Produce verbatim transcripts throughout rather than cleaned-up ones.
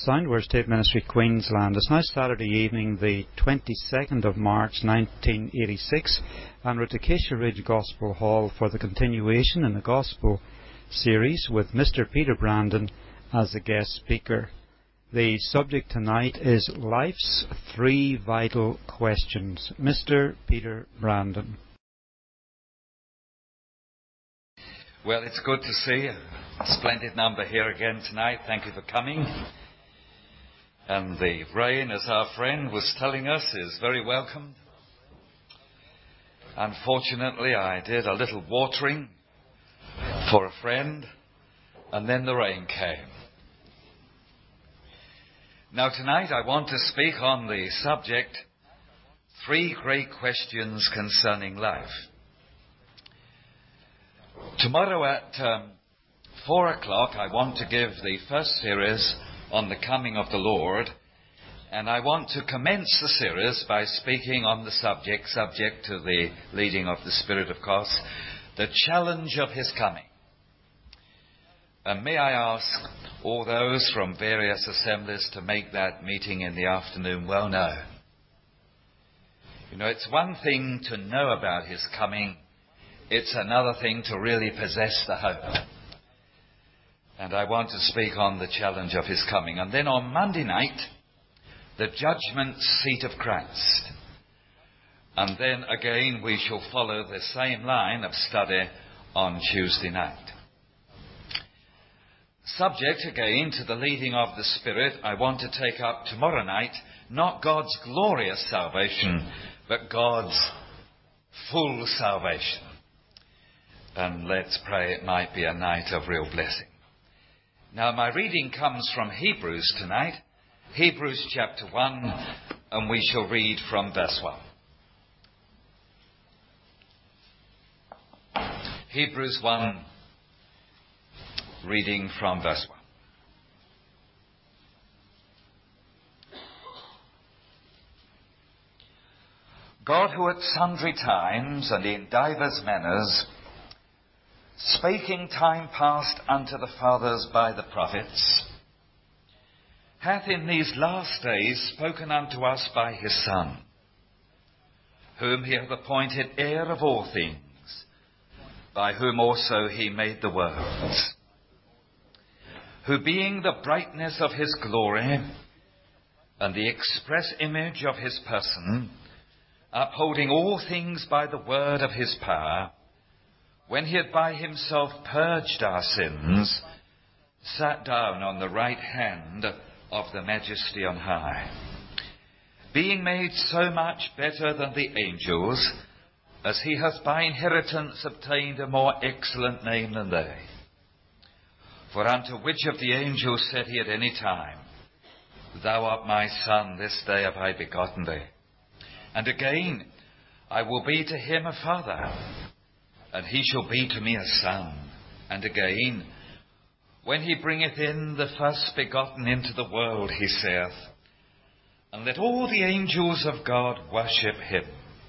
Soundwords Tape Ministry, Queensland. It's now Saturday evening, the twenty-second of March nineteen eighty-six, and we're at Acacia Ridge Gospel Hall for the continuation in the Gospel series with Mister Peter Brandon as the guest speaker. The subject tonight is Life's Three Vital Questions. Mister Peter Brandon. Well, it's good to see a splendid number here again tonight. Thank you for coming. And the rain, as our friend was telling us, is very welcomed. Unfortunately, I did a little watering for a friend, and then the rain came. Now, tonight I want to speak on the subject, Three Great Questions Concerning Life. Tomorrow at um, four o'clock, I want to give the first series on the coming of the Lord, and I want to commence the series by speaking on the subject, subject to the leading of the Spirit, of course, the challenge of His coming. And may I ask all those from various assemblies to make that meeting in the afternoon well known. You know, it's one thing to know about His coming. It's another thing to really possess the hope. And I want to speak on the challenge of His coming. And then on Monday night, the judgment seat of Christ. And then again, we shall follow the same line of study on Tuesday night. Subject again to the leading of the Spirit, I want to take up tomorrow night, not God's glorious salvation, but God's full salvation. And let's pray it might be a night of real blessing. Now, my reading comes from Hebrews tonight, Hebrews chapter one, and we shall read from verse one. Hebrews one, reading from verse one. God, who at sundry times and in divers manners spake in time past unto the fathers by the prophets, hath in these last days spoken unto us by His Son, whom He hath appointed heir of all things, by whom also He made the worlds, who being the brightness of His glory and the express image of His person, upholding all things by the word of His power, when He had by Himself purged our sins, sat down on the right hand of the Majesty on high, being made so much better than the angels, as He hath by inheritance obtained a more excellent name than they. For unto which of the angels said He at any time, Thou art my Son, this day have I begotten thee. And again, I will be to him a father, and he shall be to me a son. And again, when He bringeth in the first begotten into the world, He saith, And let all the angels of God worship Him.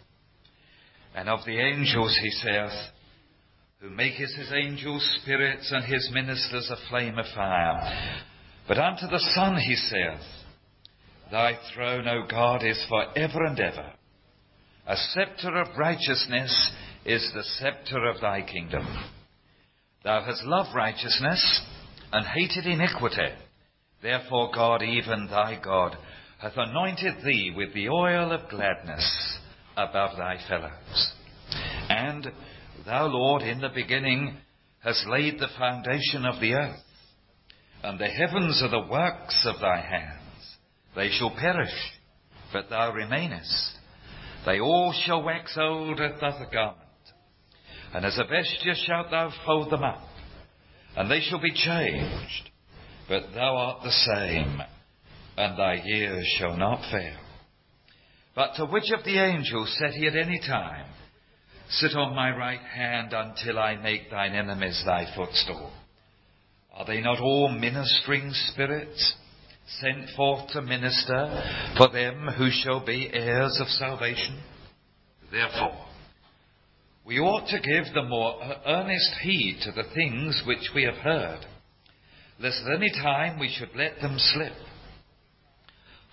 And of the angels He saith, Who maketh His angels spirits and His ministers a flame of fire. But unto the Son He saith, Thy throne, O God, is for ever and ever. A sceptre of righteousness is the sceptre of Thy kingdom. Thou hast loved righteousness and hated iniquity. Therefore God, even Thy God, hath anointed Thee with the oil of gladness above Thy fellows. And Thou, Lord, in the beginning hast laid the foundation of the earth, and the heavens are the works of Thy hands. They shall perish, but Thou remainest. They all shall wax old as doth a garment, and as a vesture shalt Thou fold them up, and they shall be changed, but Thou art the same, and Thy years shall not fail. But to which of the angels said He at any time, Sit on my right hand until I make Thine enemies Thy footstool? Are they not all ministering spirits, sent forth to minister for them who shall be heirs of salvation? Therefore, we ought to give the more earnest heed to the things which we have heard, lest at any time we should let them slip.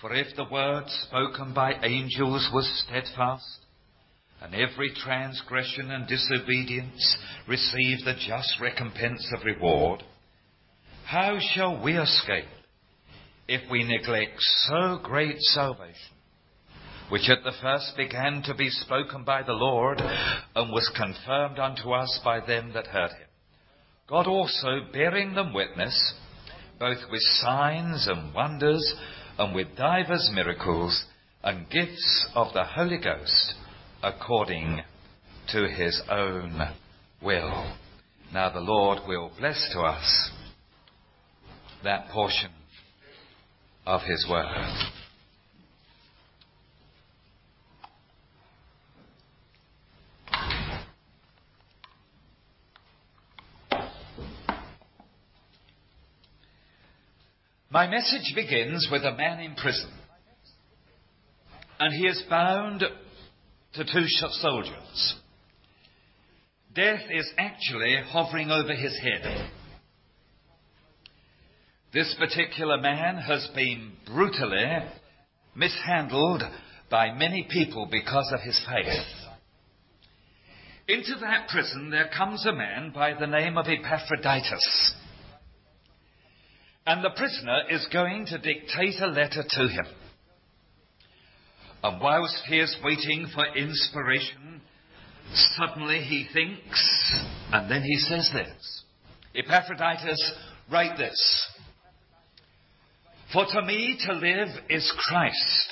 For if the word spoken by angels was steadfast, and every transgression and disobedience received the just recompense of reward, how shall we escape if we neglect so great salvation, which at the first began to be spoken by the Lord, and was confirmed unto us by them that heard him? God also bearing them witness, both with signs and wonders, and with divers miracles, and gifts of the Holy Ghost, according to his own will. Now the Lord will bless to us that portion of his word. My message begins with a man in prison, and he is bound to two soldiers. Death is actually hovering over his head. This particular man has been brutally mishandled by many people because of his faith. Into that prison there comes a man by the name of Epaphroditus. And the prisoner is going to dictate a letter to him. And whilst he is waiting for inspiration, suddenly he thinks, and then he says this: Epaphroditus, write this. For to me to live is Christ.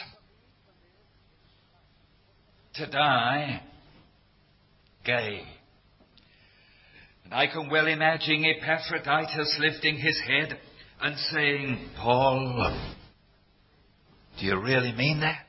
To die, gain. And I can well imagine Epaphroditus lifting his head and saying, Paul, do you really mean that?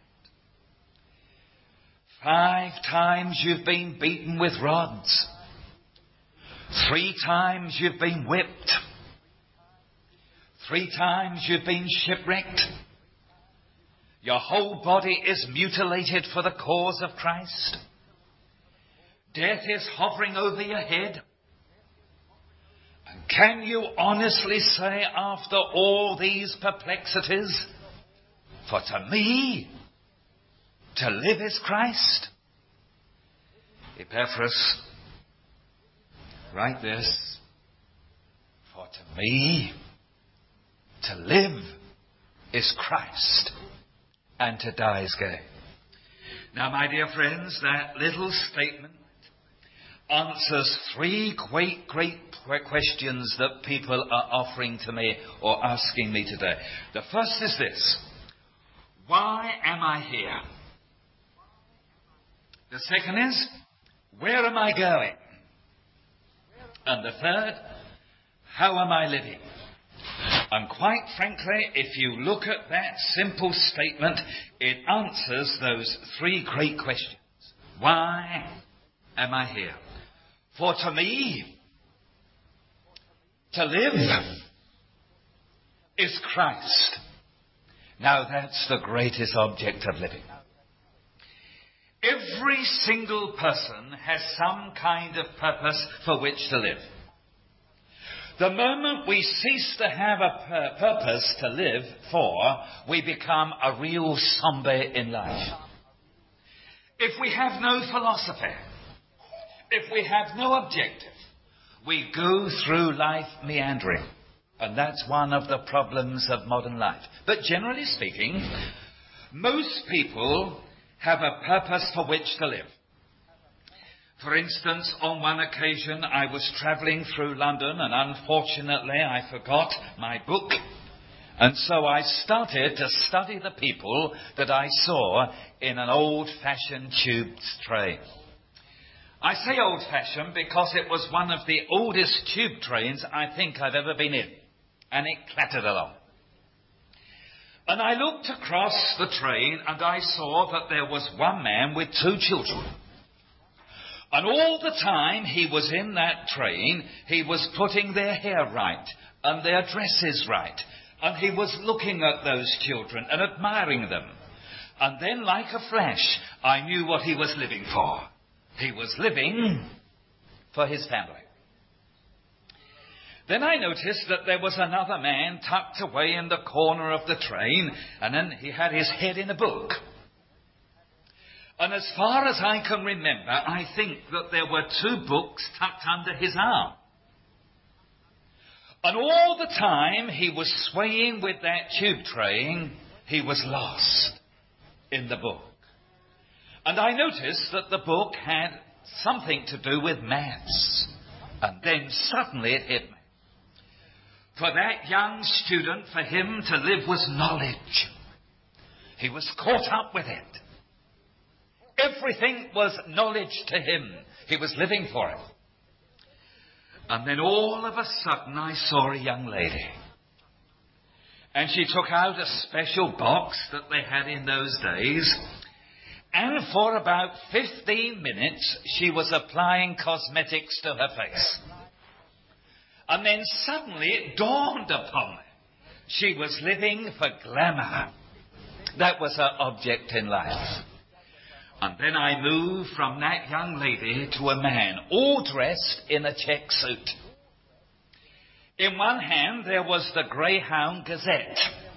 Five times you've been beaten with rods. Three times you've been whipped. Three times you've been shipwrecked. Your whole body is mutilated for the cause of Christ. Death is hovering over your head. And can you honestly say, after all these perplexities, for to me, to live is Christ? Epaphras, write this. For to me, to live is Christ, and to die is gain. Now, my dear friends, that little statement answers three great, great questions that people are offering to me or asking me today. The first is this: why am I here? The second is, where am I going? And the third, how am I living? And quite frankly, if you look at that simple statement, it answers those three great questions. Why am I here? For to me, to live is Christ. Now that's the greatest object of living. Every single person has some kind of purpose for which to live. The moment we cease to have a pur- purpose to live for, we become a real zombie in life. If we have no philosophy, if we have no objective, we go through life meandering. And that's one of the problems of modern life. But generally speaking, most people have a purpose for which to live. For instance, on one occasion I was travelling through London and unfortunately I forgot my book. And so I started to study the people that I saw in an old-fashioned tube train. I say old-fashioned because it was one of the oldest tube trains I think I've ever been in. And it clattered along. And I looked across the train and I saw that there was one man with two children. And all the time he was in that train, he was putting their hair right and their dresses right. And he was looking at those children and admiring them. And then, like a flash, I knew what he was living for. He was living for his family. Then I noticed that there was another man tucked away in the corner of the train, and then he had his head in a book. And as far as I can remember, I think that there were two books tucked under his arm. And all the time he was swaying with that tube train, he was lost in the book. And I noticed that the book had something to do with maths. And then suddenly it hit me. For that young student, for him to live was knowledge. He was caught up with it. Everything was knowledge to him. He was living for it. And then all of a sudden I saw a young lady. And she took out a special box that they had in those days. And for about fifteen minutes she was applying cosmetics to her face. And then suddenly it dawned upon me. She was living for glamour. That was her object in life. And then I moved from that young lady to a man, all dressed in a check suit. In one hand there was the Greyhound Gazette.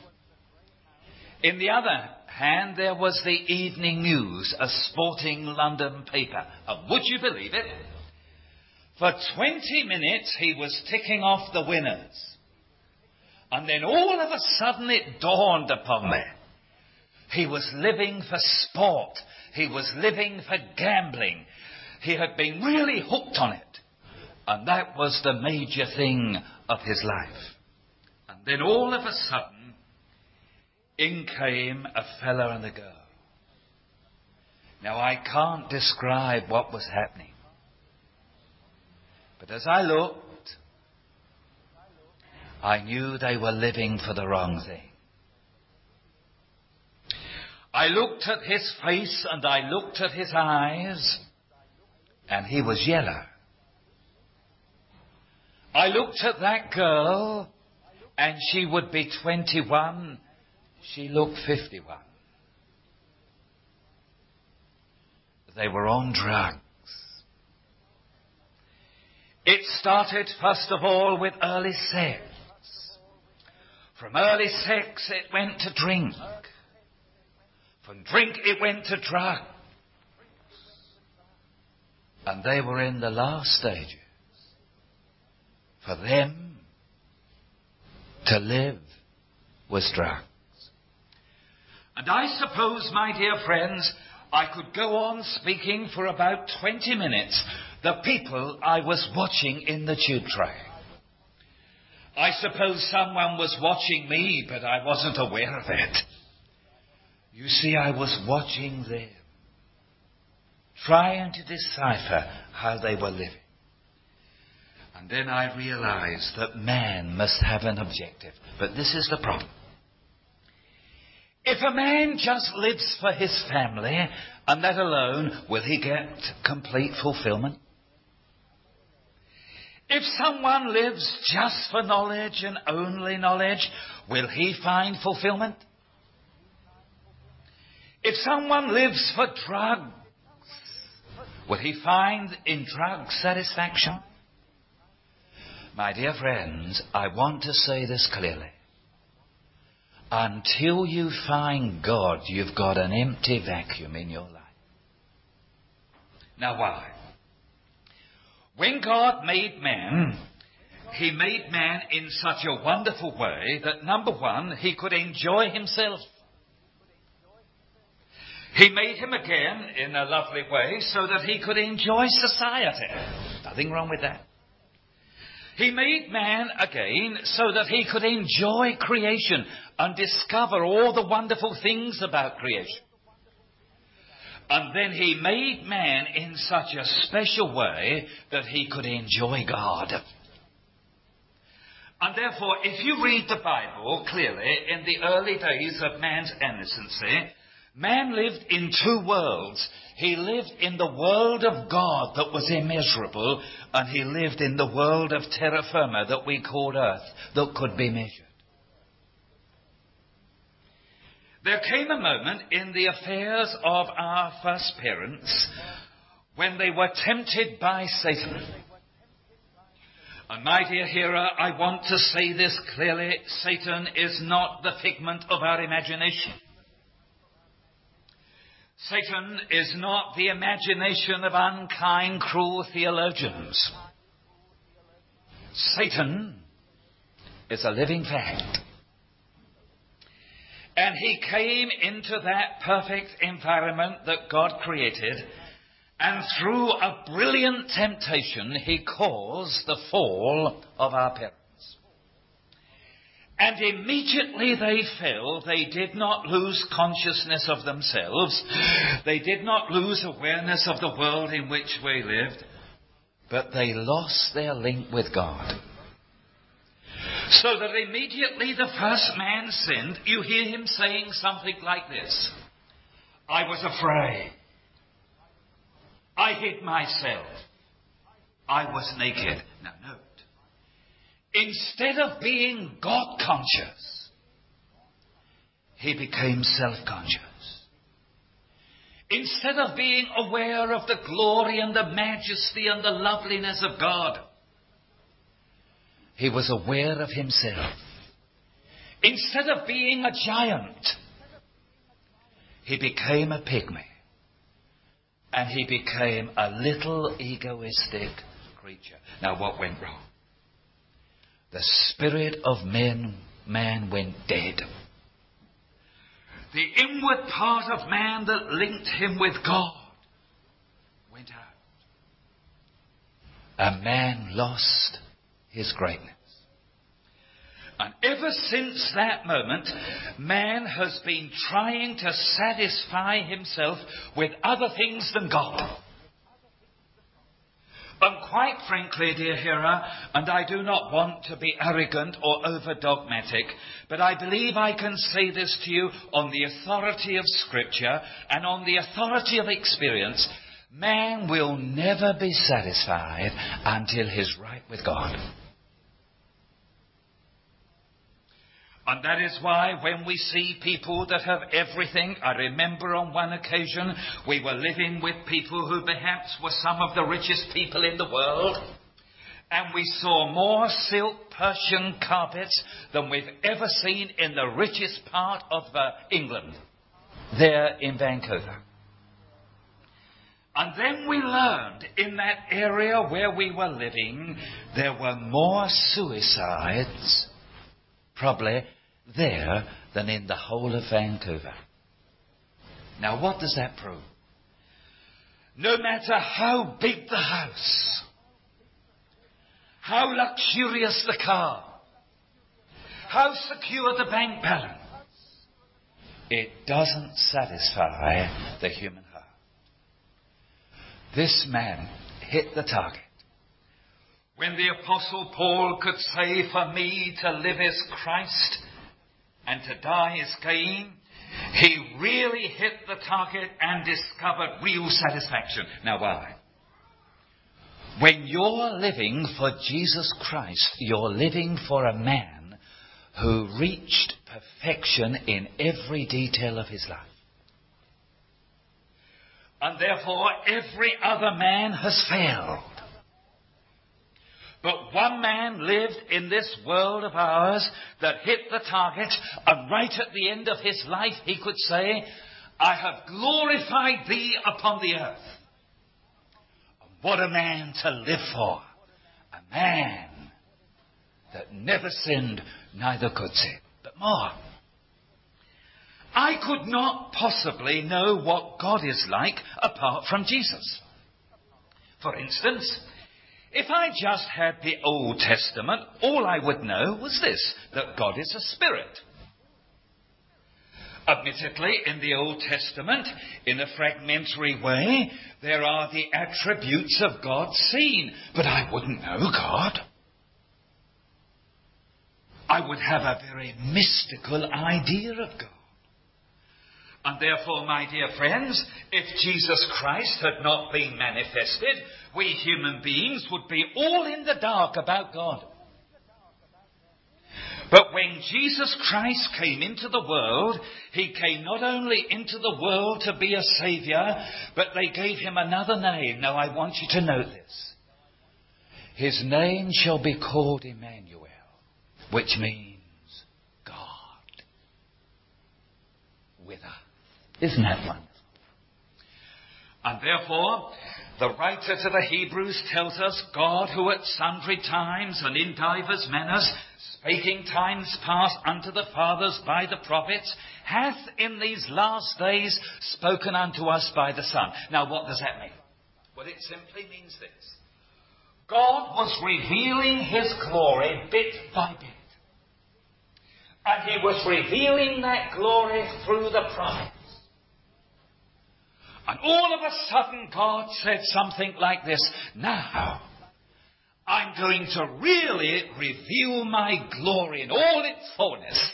In the other hand there was the Evening News, a sporting London paper. And would you believe it? For twenty minutes he was ticking off the winners. And then all of a sudden it dawned upon me. He was living for sport. He was living for gambling. He had been really hooked on it. And that was the major thing of his life. And then all of a sudden, in came a fella and a girl. Now I can't describe what was happening. But as I looked, I knew they were living for the wrong thing. I looked at his face and I looked at his eyes, and he was yellow. I looked at that girl, and she would be twenty-one. She looked fifty-one. They were on drugs. It started, first of all, with early sex. From early sex, it went to drink. From drink, it went to drugs. And they were in the last stages. For them, to live was drugs. And I suppose, my dear friends, I could go on speaking for about twenty minutes the people I was watching in the tube train. I suppose someone was watching me, but I wasn't aware of it. You see, I was watching them, trying to decipher how they were living. And then I realized that man must have an objective. But this is the problem. If a man just lives for his family, and that alone, will he get complete fulfillment? If someone lives just for knowledge and only knowledge, will he find fulfillment? If someone lives for drugs, will he find in drugs satisfaction? My dear friends, I want to say this clearly. Until you find God, you've got an empty vacuum in your life. Now why? When God made man, he made man in such a wonderful way that, number one, he could enjoy himself. He made him again in a lovely way so that he could enjoy society. Nothing wrong with that. He made man again so that he could enjoy creation and discover all the wonderful things about creation. And then he made man in such a special way that he could enjoy God. And therefore, if you read the Bible clearly, in the early days of man's innocency, man lived in two worlds. He lived in the world of God that was immeasurable, and he lived in the world of terra firma that we called earth, that could be measured. There came a moment in the affairs of our first parents when they were tempted by Satan. And my dear hearer, I want to say this clearly. Satan is not the figment of our imagination. Satan is not the imagination of unkind, cruel theologians. Satan is a living fact. And he came into that perfect environment that God created, and through a brilliant temptation, he caused the fall of our parents. And immediately they fell. They did not lose consciousness of themselves. They did not lose awareness of the world in which we lived. But they lost their link with God. So that immediately the first man sinned, you hear him saying something like this: I was afraid. I hid myself. I was naked. Now note. Instead of being God-conscious, he became self-conscious. Instead of being aware of the glory and the majesty and the loveliness of God, he was aware of himself. Instead of being a giant, he became a pygmy. And he became a little egoistic creature. Now what went wrong? The spirit of man, man went dead. The inward part of man that linked him with God went out. A man lost his greatness. And ever since that moment, man has been trying to satisfy himself with other things than God. And quite frankly, dear hearer, and I do not want to be arrogant or over-dogmatic, but I believe I can say this to you on the authority of Scripture and on the authority of experience: man will never be satisfied until he's right with God. And that is why when we see people that have everything, I remember on one occasion we were living with people who perhaps were some of the richest people in the world, and we saw more silk Persian carpets than we've ever seen in the richest part of uh, England, there in Vancouver. And then we learned in that area where we were living, there were more suicides probably there than in the whole of Vancouver. Now what does that prove? No matter how big the house, how luxurious the car, how secure the bank balance, it doesn't satisfy the human heart. This man hit the target. When the Apostle Paul could say, for me to live is Christ and to die is gain, he really hit the target and discovered real satisfaction. Now why? When you're living for Jesus Christ, you're living for a man who reached perfection in every detail of his life. And therefore every other man has failed. But one man lived in this world of ours that hit the target, and right at the end of his life he could say, I have glorified thee upon the earth. What a man to live for. A man that never sinned, neither could sin. But more, I could not possibly know what God is like apart from Jesus. For instance, if I just had the Old Testament, all I would know was this, that God is a spirit. Admittedly, in the Old Testament, in a fragmentary way, there are the attributes of God seen, but I wouldn't know God. I would have a very mystical idea of God. And therefore, my dear friends, if Jesus Christ had not been manifested, we human beings would be all in the dark about God. But when Jesus Christ came into the world, he came not only into the world to be a saviour, but they gave him another name. Now I want you to note this. His name shall be called Emmanuel, which means God with us. Isn't that wonderful? And therefore, the writer to the Hebrews tells us, God, who at sundry times and in divers manners spake in times past unto the fathers by the prophets, hath in these last days spoken unto us by the Son. Now, what does that mean? Well, it simply means this. God was revealing his glory bit by bit. And he was revealing that glory through the prophets. And all of a sudden God said something like this. Now, I'm going to really reveal my glory in all its fullness.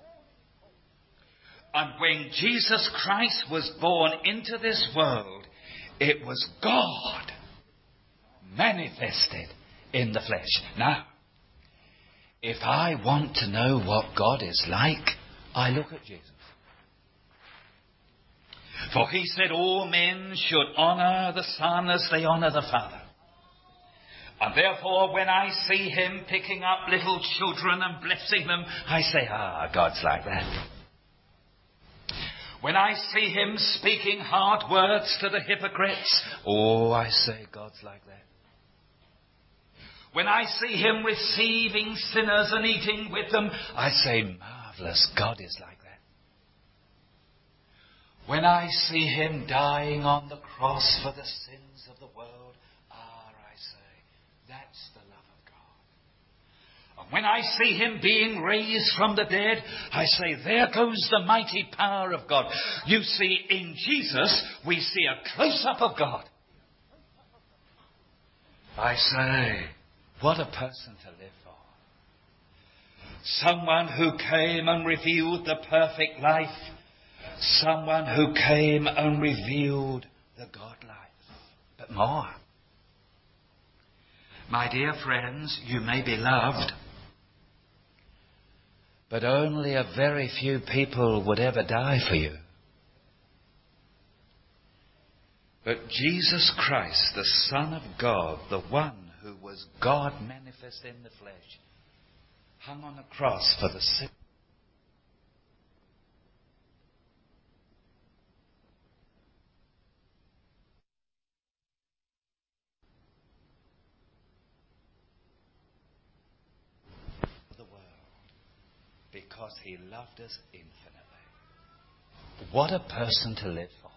And when Jesus Christ was born into this world, it was God manifested in the flesh. Now, if I want to know what God is like, I look at Jesus. For he said all men should honour the Son as they honour the Father. And therefore, when I see him picking up little children and blessing them, I say, ah, God's like that. When I see him speaking hard words to the hypocrites, oh, I say, God's like that. When I see him receiving sinners and eating with them, I say, marvellous, God is like that. When I see him dying on the cross for the sins of the world, ah, I say, that's the love of God. And when I see him being raised from the dead, I say, there goes the mighty power of God. You see, in Jesus, we see a close-up of God. I say, what a person to live for. Someone who came and revealed the perfect life. Someone who came and revealed the God life. But more. My dear friends, you may be loved, but only a very few people would ever die for you. But Jesus Christ, the Son of God, the one who was God manifest in the flesh, hung on a cross for the sin. The world, because he loved us infinitely. What a person to live for.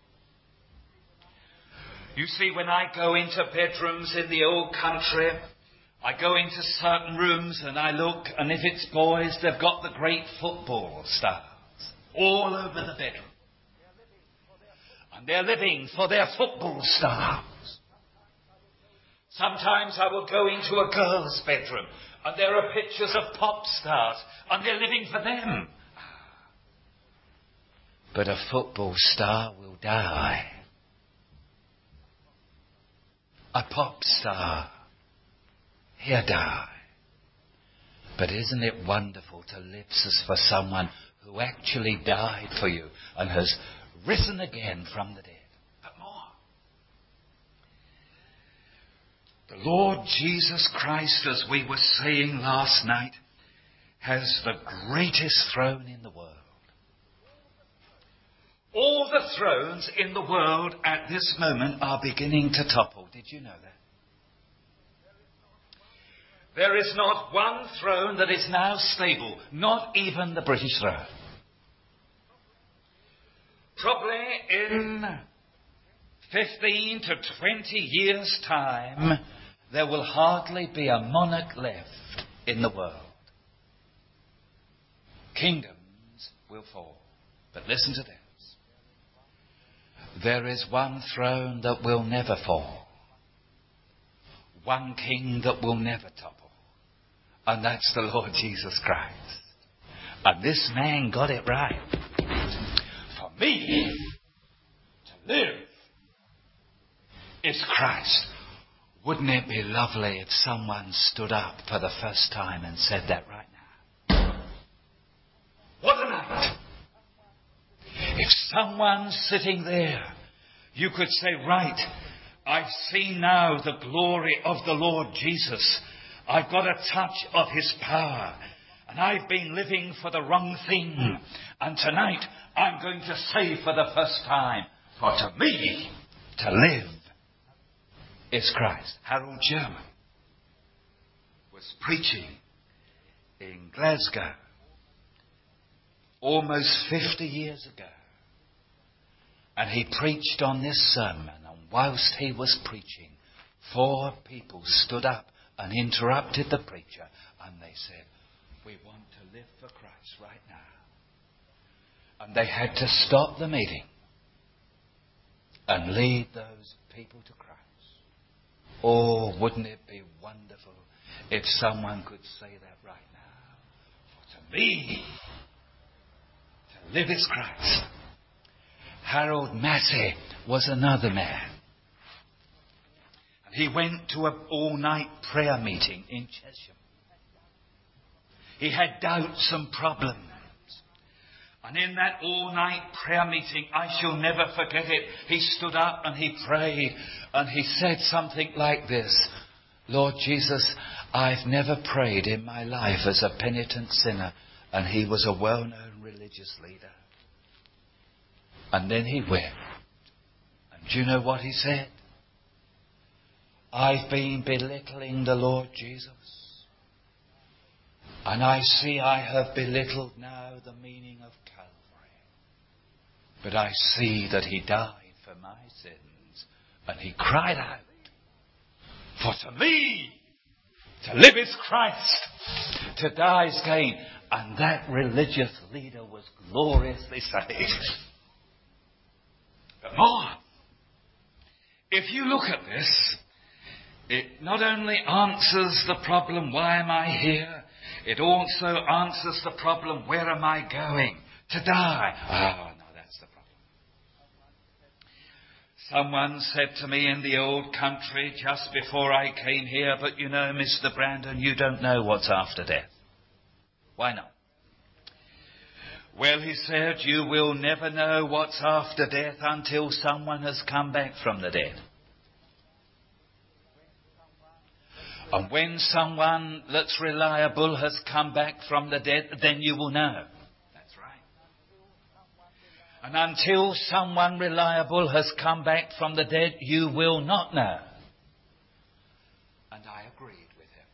You see, when I go into bedrooms in the old country, I go into certain rooms and I look, and if it's boys, they've got the great football stars all over the bedroom. And they're living for their football stars. Sometimes I will go into a girl's bedroom and there are pictures of pop stars and they're living for them. But a football star will die. A pop star, he'll die. But isn't it wonderful to live for someone who actually died for you and has risen again from the dead? But more. The Lord Jesus Christ, as we were saying last night, has the greatest throne in the world. All the thrones in the world at this moment are beginning to topple. Did you know that? There is not one throne that is now stable, not even the British throne. Probably in fifteen to twenty years' time, there will hardly be a monarch left in the world. Kingdoms will fall. But listen to this. There is one throne that will never fall. One king that will never topple. And that's the Lord Jesus Christ. And this man got it right. For me to live is Christ. Wouldn't it be lovely if someone stood up for the first time and said that right now? What a night! If someone sitting there, you could say, right, I've seen now the glory of the Lord Jesus. I've got a touch of his power. And I've been living for the wrong thing. And tonight I'm going to say for the first time, for to me, to live is Christ. Harold German was preaching in Glasgow almost fifty years ago. And he preached on this sermon. And whilst he was preaching, four people stood up and interrupted the preacher. And they said, we want to live for Christ right now. And they had to stop the meeting and lead those people to Christ. Oh, wouldn't it be wonderful if someone could say that right now? For to me, to live is Christ. Harold Massey was another man. And he went to an all-night prayer meeting in Chesham. He had doubts and problems. And in that all-night prayer meeting, I shall never forget it, he stood up and he prayed and he said something like this: Lord Jesus, I've never prayed in my life as a penitent sinner. And he was a well-known religious leader. And then he wept. And do you know what he said? I've been belittling the Lord Jesus. And I see I have belittled now the meaning of Calvary. But I see that he died for my sins. And he cried out, for to me, to live is Christ, to die is gain. And that religious leader was gloriously saved. But more, if you look at this, it not only answers the problem, why am I here? It also answers the problem, where am I going? To die. Ah, no, that's the problem. Someone said to me in the old country just before I came here, but you know, Mister Brandon, you don't know what's after death. Why not? Well, he said, you will never know what's after death until someone has come back from the dead. And when someone that's reliable has come back from the dead, then you will know. That's right. And until someone reliable has come back from the dead, you will not know. And I agreed with him.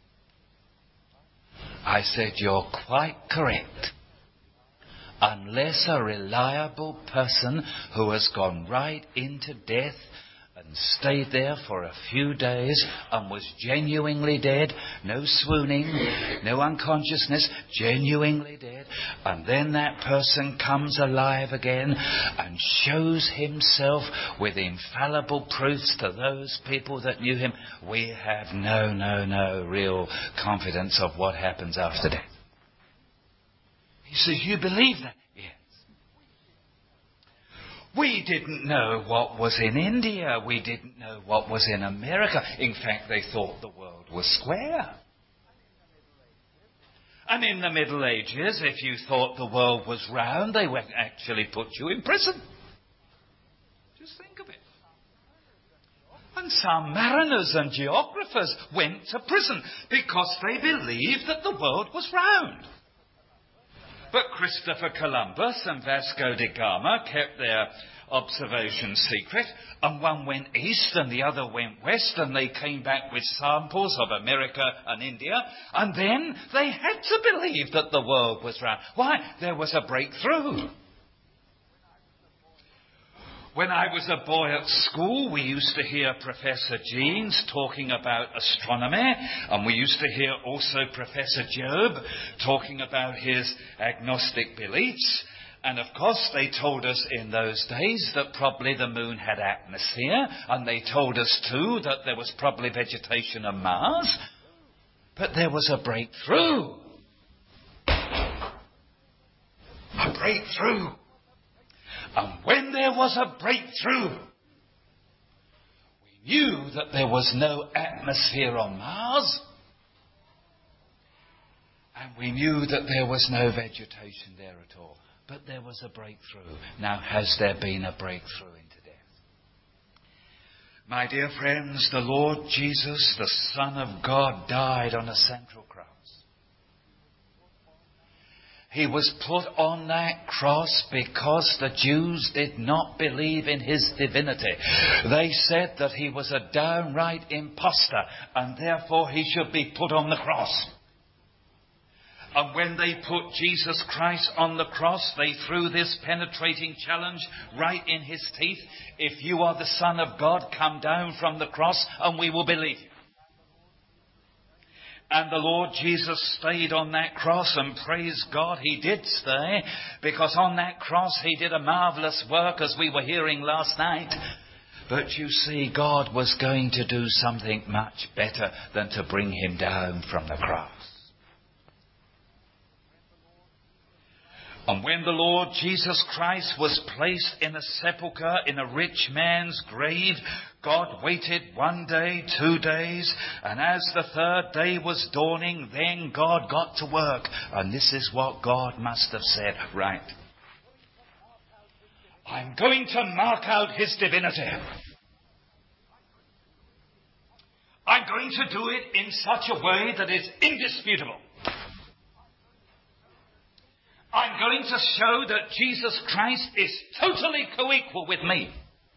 I said, you're quite correct. Unless a reliable person who has gone right into death and stayed there for a few days and was genuinely dead, no swooning, no unconsciousness, genuinely dead, and then that person comes alive again and shows himself with infallible proofs to those people that knew him, we have no, no, no real confidence of what happens after death. He says, you believe that? Yes. We didn't know what was in India. We didn't know what was in America. In fact, they thought the world was square. And in the Middle Ages, if you thought the world was round, they would actually put you in prison. Just think of it. And some mariners and geographers went to prison because they believed that the world was round. But Christopher Columbus and Vasco da Gama kept their observation secret, and one went east and the other went west, and they came back with samples of America and India, and then they had to believe that the world was round. Why? There was a breakthrough. When I was a boy at school, we used to hear Professor Jeans talking about astronomy, and we used to hear also Professor Job talking about his agnostic beliefs. And of course, they told us in those days that probably the moon had atmosphere, and they told us too that there was probably vegetation on Mars. But there was a breakthrough. A breakthrough. And when there was a breakthrough, we knew that there was no atmosphere on Mars. And we knew that there was no vegetation there at all. But there was a breakthrough. Now, has there been a breakthrough into death? My dear friends, the Lord Jesus, the Son of God, died on a central cross. He was put on that cross because the Jews did not believe in his divinity. They said that he was a downright impostor and therefore he should be put on the cross. And when they put Jesus Christ on the cross, they threw this penetrating challenge right in his teeth. If you are the Son of God, come down from the cross and we will believe you. And the Lord Jesus stayed on that cross, and praise God, he did stay, because on that cross he did a marvellous work, as we were hearing last night. But you see, God was going to do something much better than to bring him down from the cross. And when the Lord Jesus Christ was placed in a sepulchre in a rich man's grave, God waited one day, two days, and as the third day was dawning, then God got to work. And this is what God must have said. Right. I'm going to mark out his divinity. I'm going to do it in such a way that it's indisputable. I'm going to show that Jesus Christ is totally co-equal with me.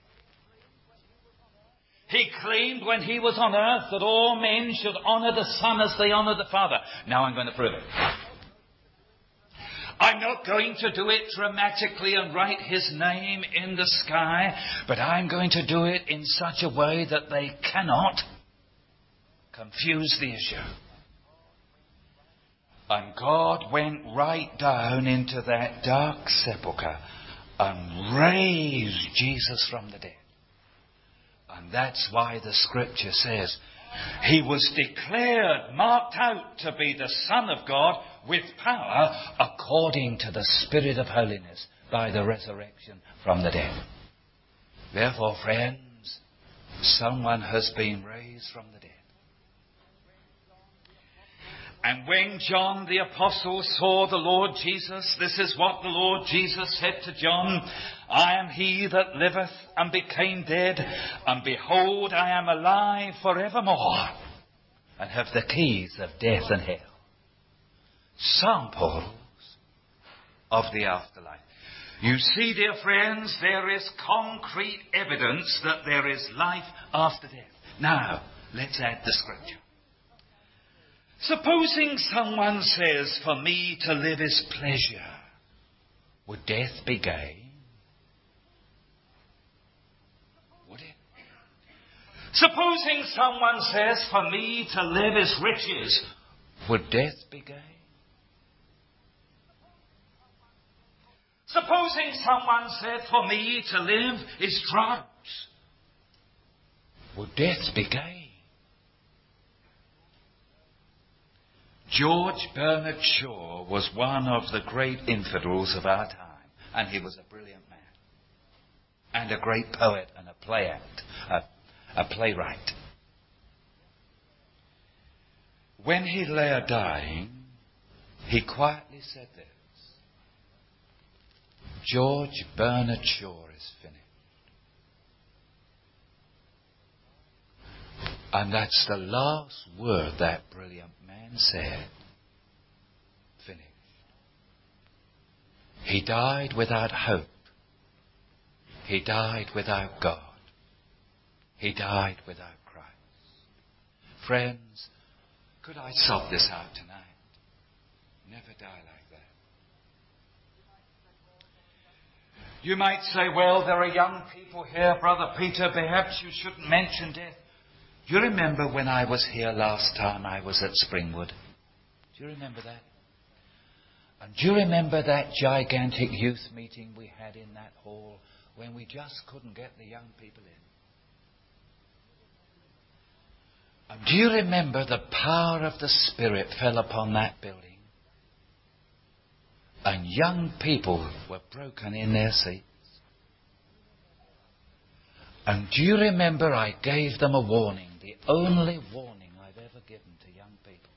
He claimed when he was on earth that all men should honour the Son as they honour the Father. Now I'm going to prove it. I'm not going to do it dramatically and write his name in the sky, but I'm going to do it in such a way that they cannot confuse the issue. And God went right down into that dark sepulchre and raised Jesus from the dead. And that's why the scripture says he was declared, marked out to be the Son of God with power according to the Spirit of holiness by the resurrection from the dead. Therefore, friends, someone has been raised from the dead. And when John the Apostle saw the Lord Jesus, this is what the Lord Jesus said to John: I am he that liveth and became dead, and behold, I am alive forevermore, and have the keys of death and hell. Samples of the afterlife. You see, dear friends, there is concrete evidence that there is life after death. Now, let's add the scripture. Supposing someone says, for me to live is pleasure, would death be gain? Would it? Supposing someone says, for me to live is riches, would death be gain? Supposing someone said, for me to live is drugs, would death be gain? George Bernard Shaw was one of the great infidels of our time, and he was a brilliant man, and a great poet and a play act, a, a playwright. When he lay dying, he quietly said this: George Bernard Shaw is finished. And that's the last word that brilliant man said. Finished. He died without hope. He died without God. He died without Christ. Friends, could I sop this out tonight? Never die like that. You might say, well, there are young people here, Brother Peter, perhaps you shouldn't mention death. Do you remember when I was here last time I was at Springwood? Do you remember that? And do you remember that gigantic youth meeting we had in that hall when we just couldn't get the young people in? And do you remember the power of the Spirit fell upon that building? And young people were broken in their seats. And do you remember I gave them a warning, the only warning I've ever given to young people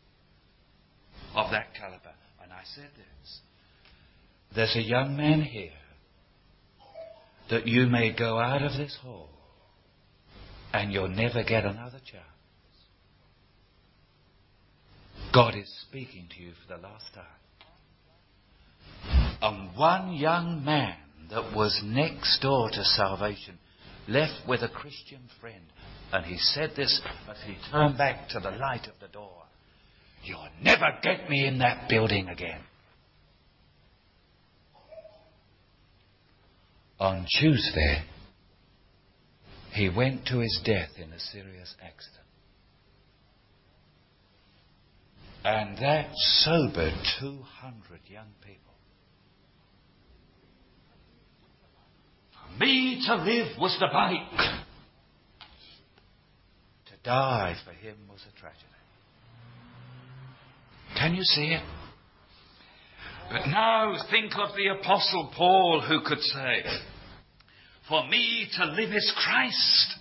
of that caliber. And I said this: there's a young man here that you may go out of this hall and you'll never get another chance. God is speaking to you for the last time. And one young man that was next door to salvation left with a Christian friend, and he said this as he turned back to the light of the door: "You'll never get me in that building again." On Tuesday, he went to his death in a serious accident. And that sobered two hundred young people. For me to live was the bike. To die for him was a tragedy. Can you see it? But now think of the Apostle Paul, who could say, "For me to live is Christ.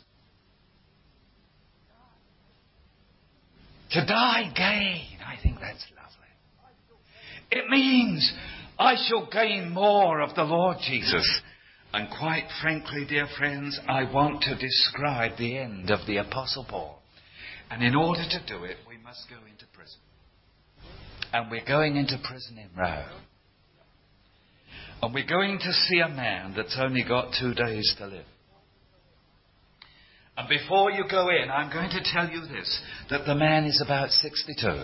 To die gain." I think that's lovely. It means I shall gain more of the Lord Jesus. And quite frankly, dear friends, I want to describe the end of the Apostle Paul. And in order to do it, we must go into prison. And we're going into prison in Rome. And we're going to see a man that's only got two days to live. And before you go in, I'm going to tell you this, that the man is about sixty-two.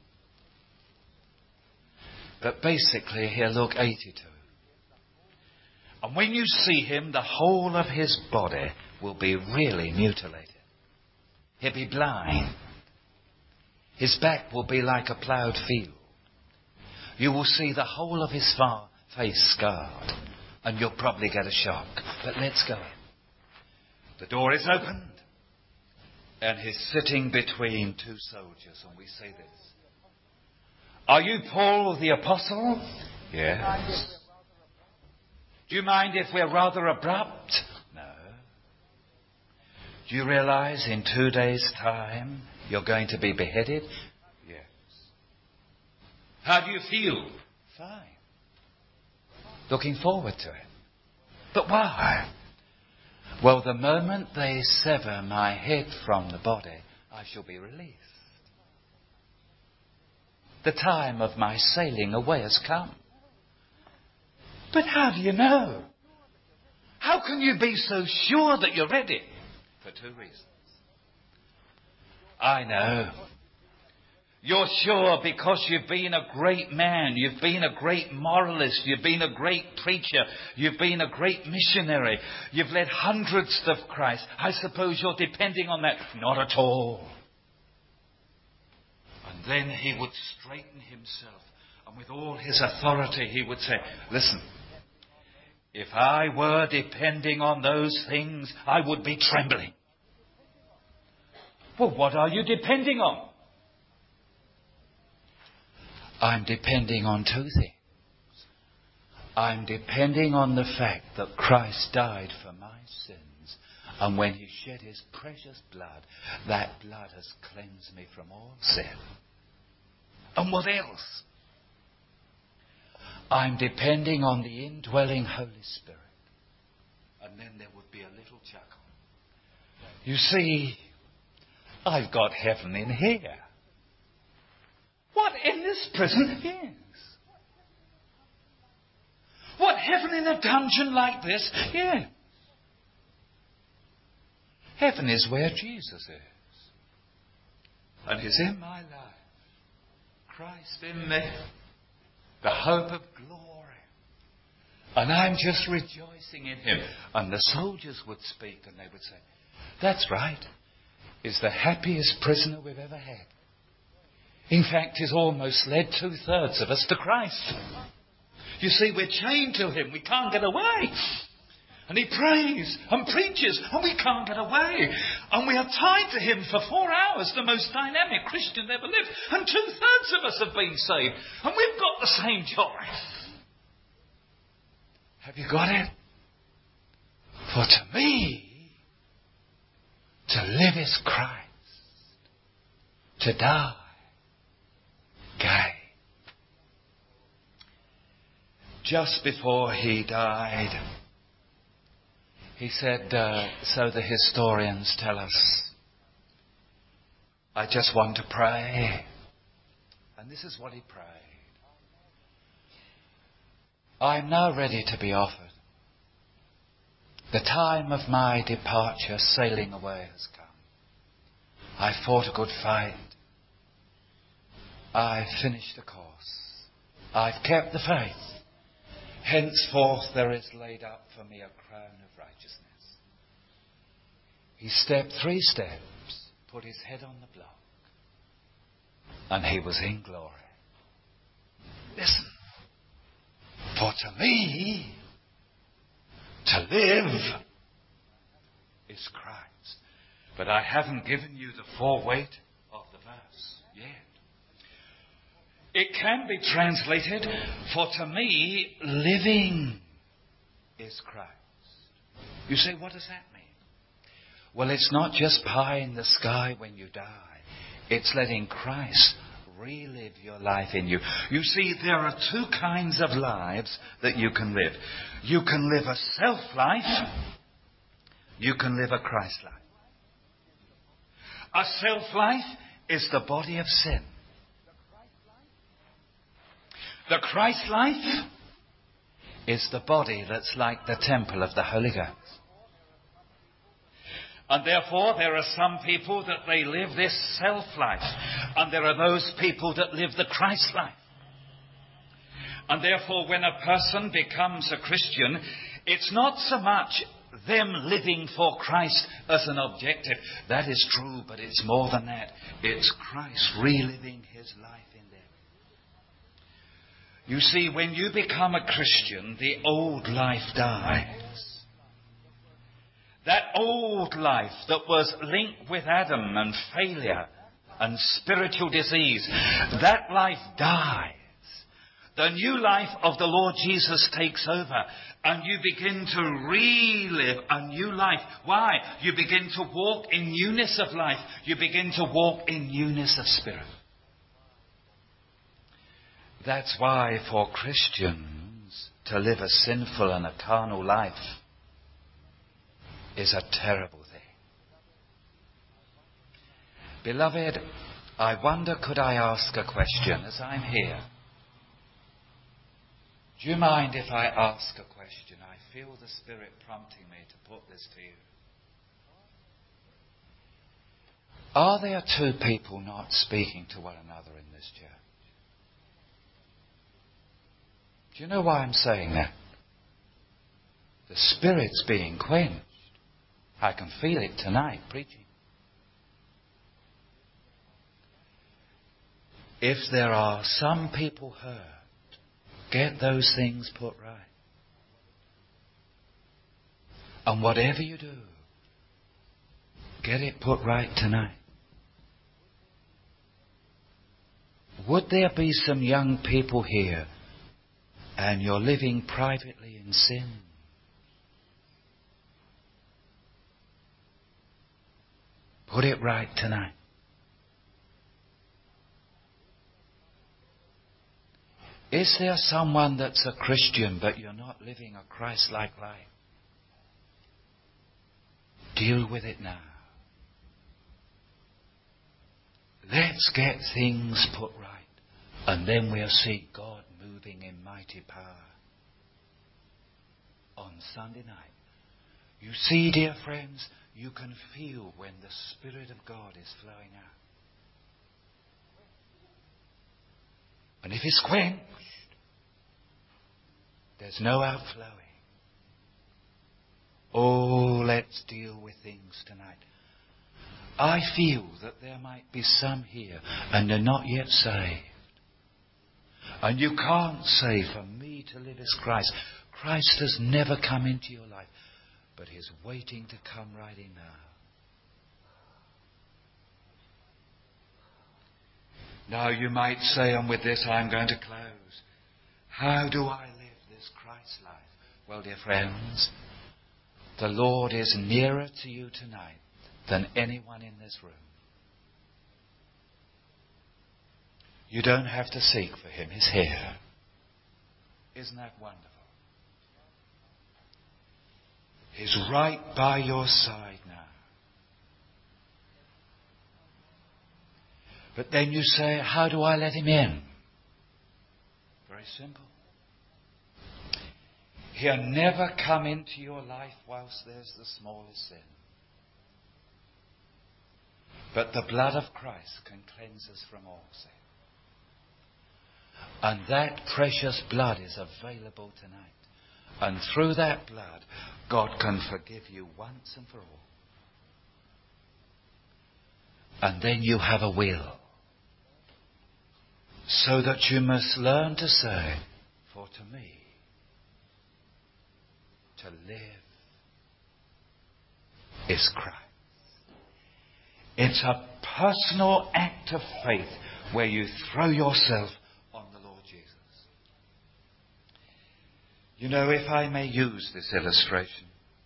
But basically he'll look eighty-two. And when you see him, the whole of his body will be really mutilated. He'll be blind. His back will be like a ploughed field. You will see the whole of his far face scarred, and you'll probably get a shock. But let's go in. The door is opened, and he's sitting between two soldiers, and we say this: "Are you Paul the Apostle?" "Yes." "Do you mind if we're rather abrupt?" "No." "Do you realize in two days' time you're going to be beheaded?" "Yes." "How do you feel?" "Fine. Looking forward to it." "But why?" "Well, the moment they sever my head from the body, I shall be released. The time of my sailing away has come." "But how do you know? How can you be so sure that you're ready?" "For two reasons. I know. You're sure because you've been a great man, you've been a great moralist, you've been a great preacher, you've been a great missionary, you've led hundreds to Christ. I suppose you're depending on that." "Not at all." And then he would straighten himself, and with all his authority he would say, "Listen, if I were depending on those things, I would be trembling." "Well, what are you depending on?" "I'm depending on two things. I'm depending on the fact that Christ died for my sins, and when he shed his precious blood, that blood has cleansed me from all sin." "And what else?" "I'm depending on the indwelling Holy Spirit." And then there would be a little chuckle. "You see, I've got heaven in here." "What, in this prison?" "Yes." "What, heaven in a dungeon like this?" "Yes." Heaven is where Jesus is. And he's in my life. Christ in me. The hope of glory. And I'm just rejoicing in him. And the soldiers would speak and they would say, "That's right. He's the happiest prisoner we've ever had. In fact, he's almost led two-thirds of us to Christ. You see, we're chained to him. We can't get away. And he prays and preaches and we can't get away. And we are tied to him for four hours, the most dynamic Christian ever lived. And two-thirds of us have been saved. And we've got the same joy." Have you got it? For to me, to live is Christ. To die, gain. Just before he died, He said, uh, so the historians tell us, I just want to pray. And this is what he prayed. I am now ready to be offered. The time of my departure sailing away has come. I fought a good fight. I've finished the course. I've kept the faith. Henceforth there is laid up for me a crown of righteousness. He stepped three steps, put his head on the block, and he was in glory. Listen, for to me, to live is Christ. But I haven't given you the full weight of the verse yet. It can be translated, for to me, living is Christ. You say, what does that mean? Well, it's not just pie in the sky when you die. It's letting Christ relive your life in you. You see, there are two kinds of lives that you can live. You can live a self-life. You can live a Christ life. A self-life is the body of sin. The Christ life is the body that's like the temple of the Holy Ghost. And therefore there are some people that they live this self-life. And there are those people that live the Christ life. And therefore when a person becomes a Christian, it's not so much them living for Christ as an objective. That is true, but it's more than that. It's Christ reliving his life in them. You see, when you become a Christian, the old life dies. That old life that was linked with Adam and failure and spiritual disease, that life dies. The new life of the Lord Jesus takes over and you begin to relive a new life. Why? You begin to walk in newness of life. You begin to walk in newness of spirit. That's why for Christians to live a sinful and a carnal life is a terrible thing. Beloved, I wonder, could I ask a question as I'm here? Do you mind if I ask a question? I feel the Spirit prompting me to put this to you. Are there two people not speaking to one another in this church? Do you know why I'm saying that? The Spirit's being quenched. I can feel it tonight preaching. If there are some people hurt, get those things put right. And whatever you do, get it put right tonight. Would there be some young people here and you're living privately in sin? Put it right tonight. Is there someone that's a Christian but you're not living a Christ-like life? Deal with it now. Let's get things put right. And then we'll see God moving in mighty power. On Sunday night. You see, dear friends, you can feel when the Spirit of God is flowing out. And if it's quenched, there's no outflowing. Oh, let's deal with things tonight. I feel that there might be some here and they're not yet saved. And you can't say, for me to live is Christ. Christ has never come into your life, but He's waiting to come right in now. Now you might say, and with this I'm going to close, how do I live this Christ life? Well, dear friends, the Lord is nearer to you tonight than anyone in this room. You don't have to seek for Him. He's here. Isn't that wonderful? He's right by your side now. But then you say, how do I let him in? Very simple. He'll never come into your life whilst there's the smallest sin. But the blood of Christ can cleanse us from all sin. And that precious blood is available tonight. And through that blood, God can forgive you once and for all. And then you have a will. So that you must learn to say, for to me, to live is Christ. It's a personal act of faith where you throw yourself on the Lord Jesus. You know, if I may use this illustration,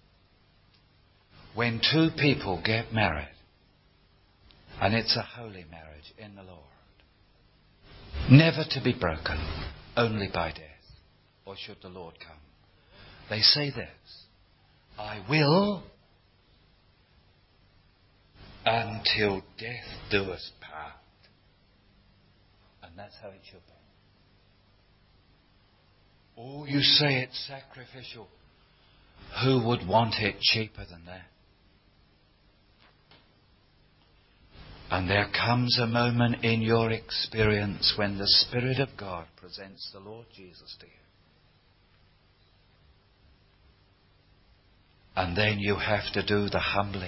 when two people get married, and it's a holy marriage in the Lord, never to be broken, only by death, or should the Lord come, they say this, I will until death do us part. And that's how it should be. Oh, you say it's sacrificial. Who would want it cheaper than that? And there comes a moment in your experience when the Spirit of God presents the Lord Jesus to you. And then you have to do the humbling.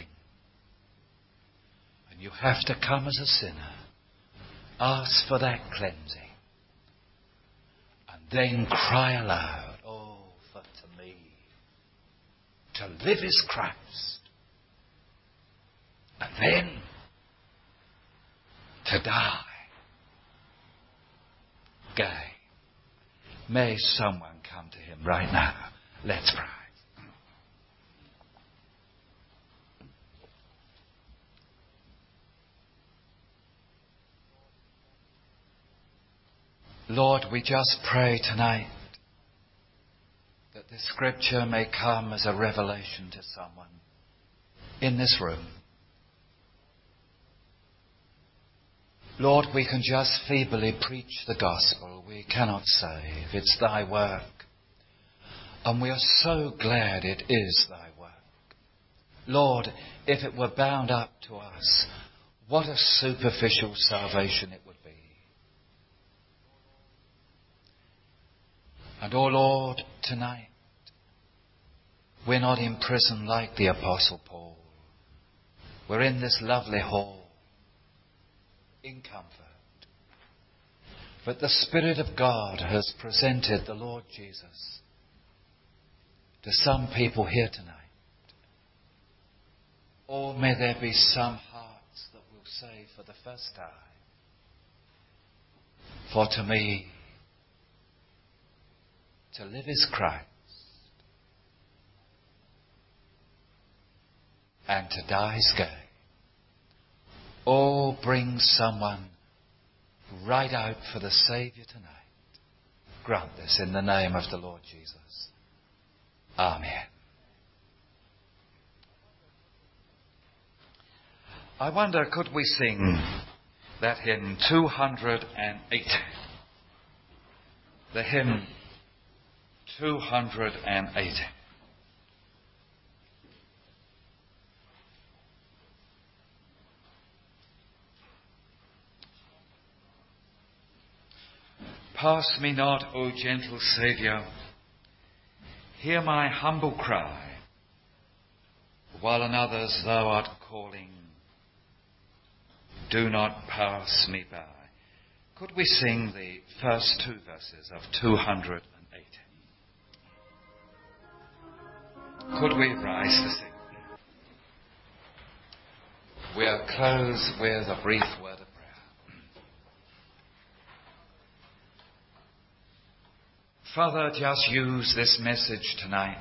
And you have to come as a sinner. Ask for that cleansing. And then cry aloud, oh, for to me, to live is Christ. And then to die gain. May someone come to him right now. Let's pray. Lord, we just pray tonight that this scripture may come as a revelation to someone in this room. Lord, we can just feebly preach the gospel. We cannot save. It's thy work. And we are so glad it is thy work. Lord, if it were bound up to us, what a superficial salvation it would be. And oh Lord, tonight, we're not in prison like the Apostle Paul. We're in this lovely hall, in comfort. But the Spirit of God has presented the Lord Jesus to some people here tonight. Or may there be some hearts that will say for the first time, for to me, to live is Christ, and to die is gain. Oh, bring someone right out for the Saviour tonight. Grant this in the name of the Lord Jesus. Amen. I wonder, could we sing that hymn two hundred eight? The hymn two hundred eight. Pass me not, O gentle Saviour, hear my humble cry, while on others thou art calling, do not pass me by. Could we sing the first two verses of two hundred eight? Could we rise to sing? We'll close with a brief word of prayer. Father, just use this message tonight.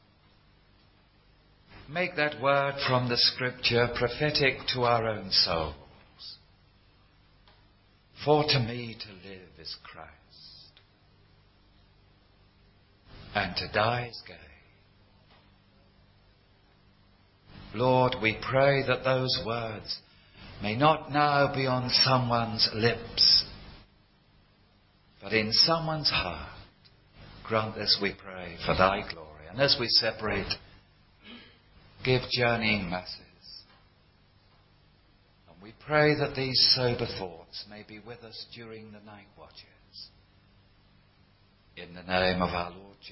Make that word from the Scripture prophetic to our own souls. For to me to live is Christ, and to die is gain. Lord, we pray that those words may not now be on someone's lips, but in someone's heart. Grant this, we pray, for thy glory. And as we separate, give journeying masses. And we pray that these sober thoughts may be with us during the night watches. In the name of our Lord Jesus.